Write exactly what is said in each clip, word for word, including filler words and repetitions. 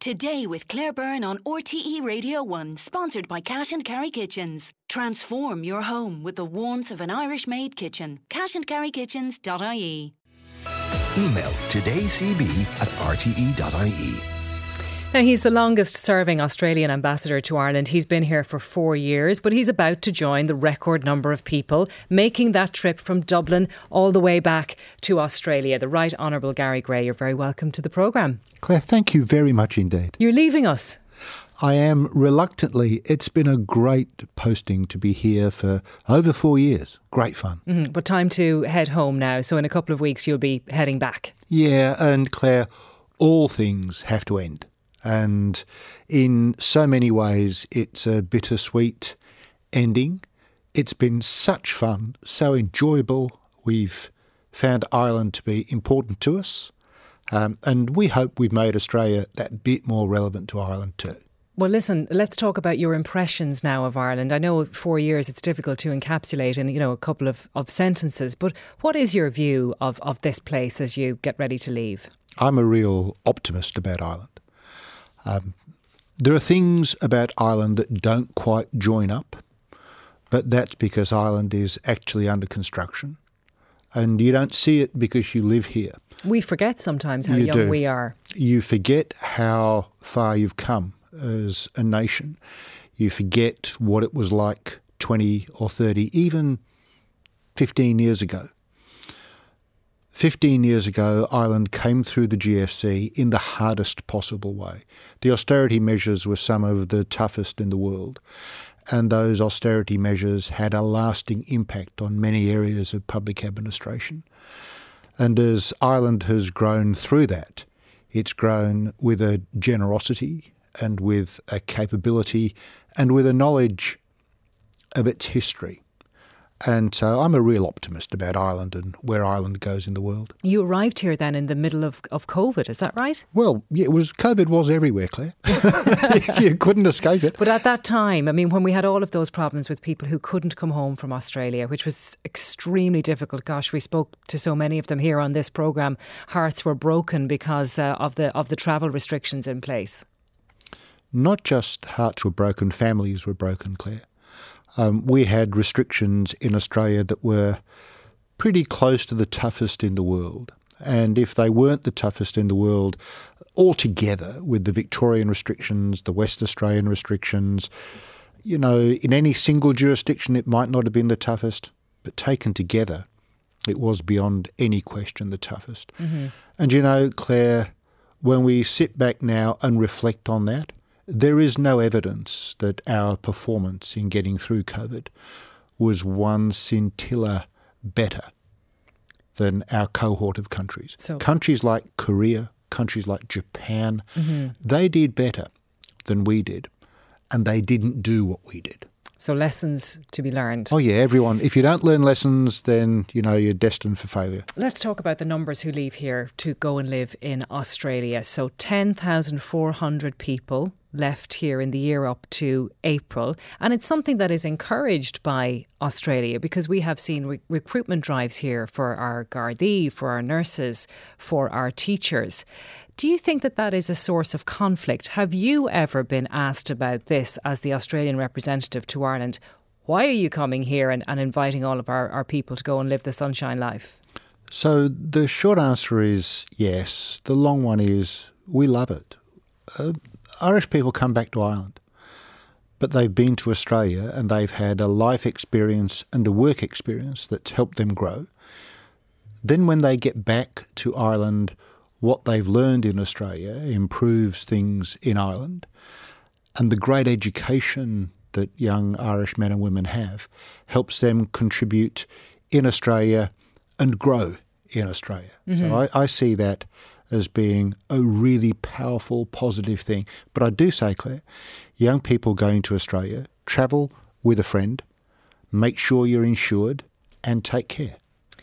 Today with Claire Byrne on R T E Radio one, sponsored by Cash and Carry Kitchens. Transform your home with the warmth of an Irish-made kitchen. cash and carry kitchens dot I E. Email todaycb at r t e dot i e. Now, he's the longest serving Australian ambassador to Ireland. He's been here for four years, but he's about to join the record number of people making that trip from Dublin all the way back to Australia. The Right Honourable Gary Gray, you're very welcome to the programme. Claire, thank you very much indeed. You're leaving us. I am reluctantly. It's been a great posting to be here for over four years. Great fun. Mm-hmm. But time to head home now. So in a couple of weeks, you'll be heading back. Yeah, and Claire, all things have to end. And in so many ways, it's a bittersweet ending. It's been such fun, so enjoyable. We've found Ireland to be important to us. Um, and we hope we've made Australia that bit more relevant to Ireland too. Well, listen, let's talk about your impressions now of Ireland. I know four years it's difficult to encapsulate in, you know, a couple of, of sentences, but what is your view of, of this place as you get ready to leave? I'm a real optimist about Ireland. Um, there are things about Ireland that don't quite join up, but that's because Ireland is actually under construction. And you don't see it because you live here. We forget sometimes how you young do. we are. You forget how far you've come as a nation. You forget what it was like twenty or thirty, even fifteen years ago. Fifteen years ago, Ireland came through the G F C in the hardest possible way. The austerity measures were some of the toughest in the world, and those austerity measures had a lasting impact on many areas of public administration. And as Ireland has grown through that, it's grown with a generosity and with a capability and with a knowledge of its history. And so I'm a real optimist about Ireland and where Ireland goes in the world. You arrived here then in the middle of, of COVID, is that right? Well, yeah, it was COVID was everywhere, Claire. You couldn't escape it. But at that time, I mean, when we had all of those problems with people who couldn't come home from Australia, which was extremely difficult. Gosh, we spoke to so many of them here on this programme. Hearts were broken because uh, of the of the travel restrictions in place. Not just hearts were broken, families were broken, Claire. Um, we had restrictions in Australia that were pretty close to the toughest in the world. And if they weren't the toughest in the world, altogether with the Victorian restrictions, the West Australian restrictions, you know, in any single jurisdiction it might not have been the toughest, but taken together it was beyond any question the toughest. Mm-hmm. And you know, Claire, when we sit back now and reflect on that, there is no evidence that our performance in getting through COVID was one scintilla better than our cohort of countries. So, countries like Korea, countries like Japan, mm-hmm. they did better than we did, and they didn't do what we did. So lessons to be learned. Oh yeah, everyone. If you don't learn lessons, then, you know, you're destined for failure. Let's talk about the numbers who leave here to go and live in Australia. So ten thousand four hundred people left here in the year up to April. And it's something that is encouraged by Australia because we have seen re- recruitment drives here for our Gardaí, for our nurses, for our teachers. Do you think that that is a source of conflict? Have you ever been asked about this as the Australian representative to Ireland? Why are you coming here and, and inviting all of our, our people to go and live the sunshine life? So the short answer is yes. The long one is we love it. Uh, Irish people come back to Ireland, but they've been to Australia and they've had a life experience and a work experience that's helped them grow. Then when they get back to Ireland, what they've learned in Australia improves things in Ireland, and the great education that young Irish men and women have helps them contribute in Australia and grow in Australia. Mm-hmm. So I, I see that as being a really powerful, positive thing. But I do say, Claire, young people going to Australia, travel with a friend, make sure you're insured and take care.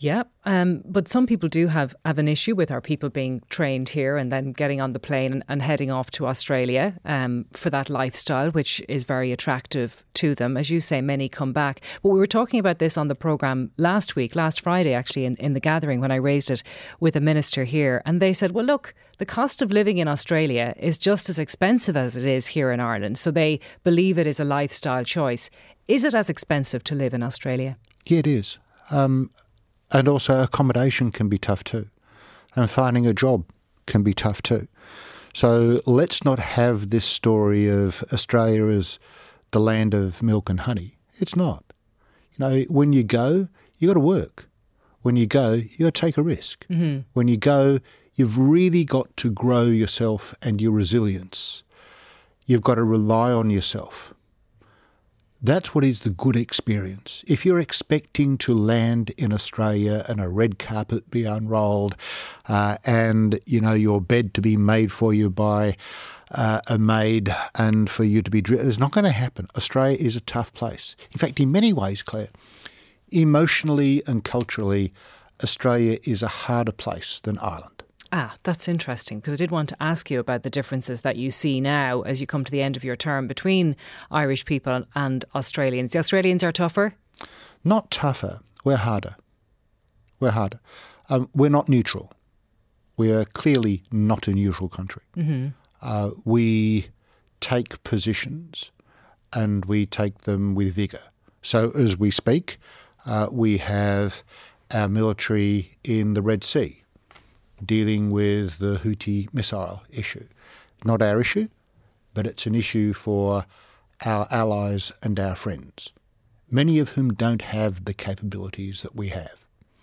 Yeah, um, but some people do have, have an issue with our people being trained here and then getting on the plane and, and heading off to Australia um, for that lifestyle, which is very attractive to them. As you say, many come back. But we were talking about this on the programme last week, last Friday actually, in, in the gathering when I raised it with a minister here. And they said, well, look, the cost of living in Australia is just as expensive as it is here in Ireland. So they believe it is a lifestyle choice. Is it as expensive to live in Australia? Yeah, it is. Um, and also accommodation can be tough too. And finding a job can be tough too. So let's not have this story of Australia as the land of milk and honey. It's not. You know, when you go, you got to work. When you go, you got to take a risk. Mm-hmm. When you go, you've really got to grow yourself and your resilience. You've got to rely on yourself. That's what is the good experience. If you're expecting to land in Australia and a red carpet be unrolled uh, and, you know, your bed to be made for you by uh, a maid and for you to be driven, it's not going to happen. Australia is a tough place. In fact, in many ways, Claire, emotionally and culturally, Australia is a harder place than Ireland. Ah, that's interesting, because I did want to ask you about the differences that you see now as you come to the end of your term between Irish people and Australians. The Australians are tougher? Not tougher. We're harder. We're harder. Um, we're not neutral. We are clearly not a neutral country. Mm-hmm. Uh, we take positions and we take them with vigour. So as we speak, uh, we have our military in the Red Sea, dealing with the Houthi missile issue. Not our issue, but it's an issue for our allies and our friends, many of whom don't have the capabilities that we have.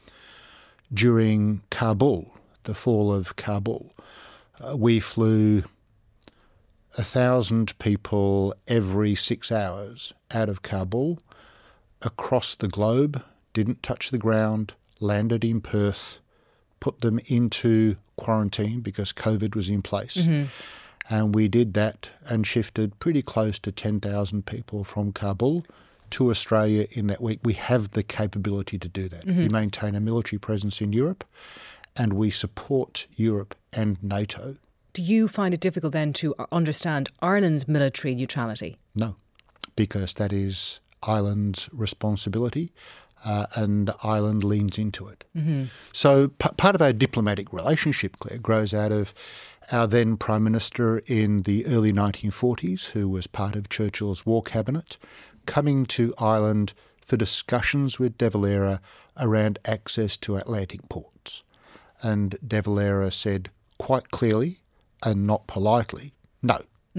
During Kabul, the fall of Kabul, uh, we flew a thousand people every six hours out of Kabul, across the globe, didn't touch the ground, landed in Perth, put them into quarantine because COVID was in place. Mm-hmm. And we did that and shifted pretty close to ten thousand people from Kabul to Australia in that week. We have the capability to do that. Mm-hmm. We maintain a military presence in Europe and we support Europe and NATO. Do you find it difficult then to understand Ireland's military neutrality? No, because that is Ireland's responsibility. Uh, and Ireland leans into it. Mm-hmm. So p- part of our diplomatic relationship, Claire, grows out of our then Prime Minister in the early nineteen forties, who was part of Churchill's War Cabinet, coming to Ireland for discussions with De Valera around access to Atlantic ports. And De Valera said quite clearly and not politely, no.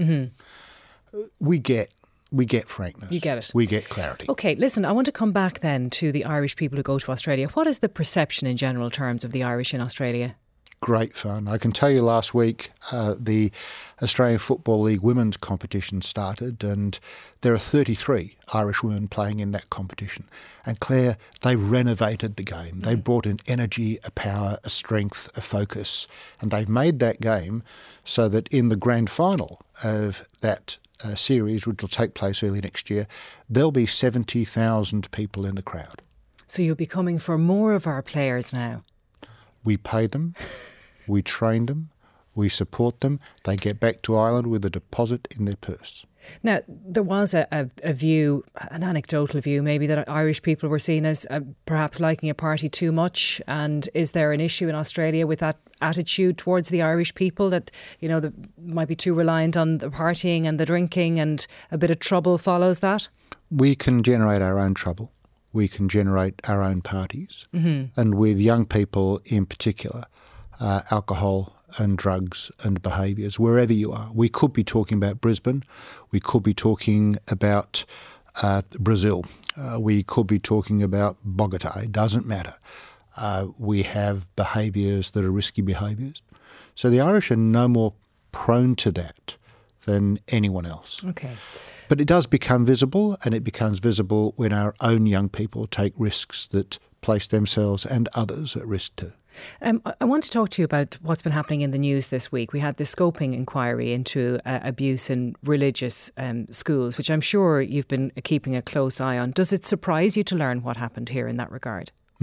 Mm-hmm. We get We get frankness. You get it. We get clarity. OK, listen, I want to come back then to the Irish people who go to Australia. What is the perception in general terms of the Irish in Australia? Great fun. I can tell you last week uh, the Australian Football League women's competition started and there are thirty-three Irish women playing in that competition. And Claire, they renovated the game. They mm. brought an energy, a power, a strength, a focus. And they've made that game so that in the grand final of that Uh, series, which will take place early next year, there'll be seventy thousand people in the crowd. So you'll be coming for more of our players now? We pay them, we train them, we support them. They get back to Ireland with a deposit in their purse. Now, there was a, a, a view, an anecdotal view maybe, that Irish people were seen as uh, perhaps liking a party too much. And is there an issue in Australia with that attitude towards the Irish people, that, you know, the, might be too reliant on the partying and the drinking and a bit of trouble follows that? We can generate our own trouble. We can generate our own parties. Mm-hmm. And with young people in particular, uh, alcohol and drugs and behaviours, wherever you are. We could be talking about Brisbane. We could be talking about uh, Brazil. Uh, we could be talking about Bogota. It doesn't matter. Uh, we have behaviours that are risky behaviours. So the Irish are no more prone to that than anyone else. Okay. But it does become visible, and it becomes visible when our own young people take risks that place themselves and others at risk too. Um, I want to talk to you about what's been happening in the news this week. We had the scoping inquiry into uh, abuse in religious um, schools, which I'm sure you've been keeping a close eye on. Does it surprise you to learn what happened here in that regard?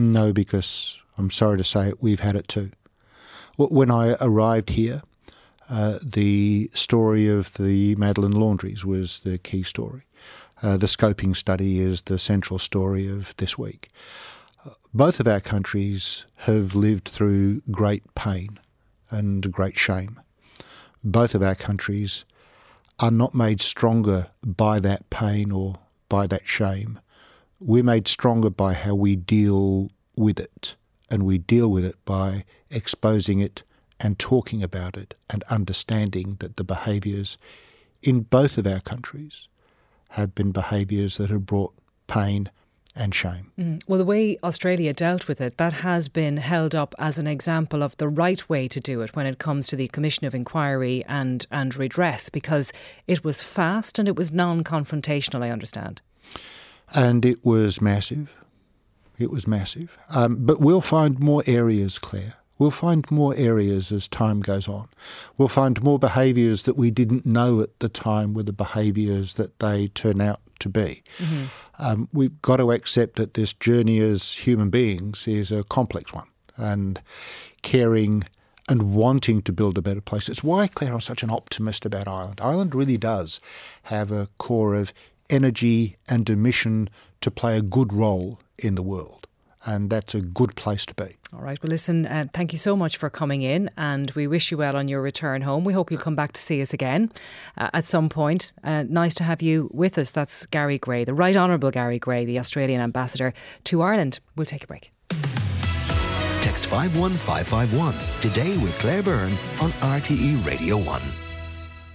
No, because I'm sorry to say it, we've had it too. When I arrived here, uh, the story of the Madeline laundries was the key story. Uh, the scoping study is the central story of this week. Uh, both of our countries have lived through great pain and great shame. Both of our countries are not made stronger by that pain or by that shame. We're made stronger by how we deal with it, and we deal with it by exposing it and talking about it and understanding that the behaviours in both of our countries have been behaviours that have brought pain and shame. Mm. Well, the way Australia dealt with it, that has been held up as an example of the right way to do it when it comes to the Commission of Inquiry and, and redress, because it was fast and it was non-confrontational, I understand. And it was massive. It was massive. Um, but we'll find more areas, Claire. We'll find more areas as time goes on. We'll find more behaviours that we didn't know at the time were the behaviours that they turn out to be. Mm-hmm. Um, we've got to accept that this journey as human beings is a complex one, and caring and wanting to build a better place. It's why, Claire, I'm such an optimist about Ireland. Ireland really does have a core of energy and a mission to play a good role in the world. And that's a good place to be. All right. Well, listen, uh, thank you so much for coming in, and we wish you well on your return home. We hope you'll come back to see us again uh, at some point. Uh, nice to have you with us. That's Gary Gray, the Right Honourable Gary Gray, the Australian Ambassador to Ireland. We'll take a break. Text five one five five one today with Claire Byrne on R T E Radio one.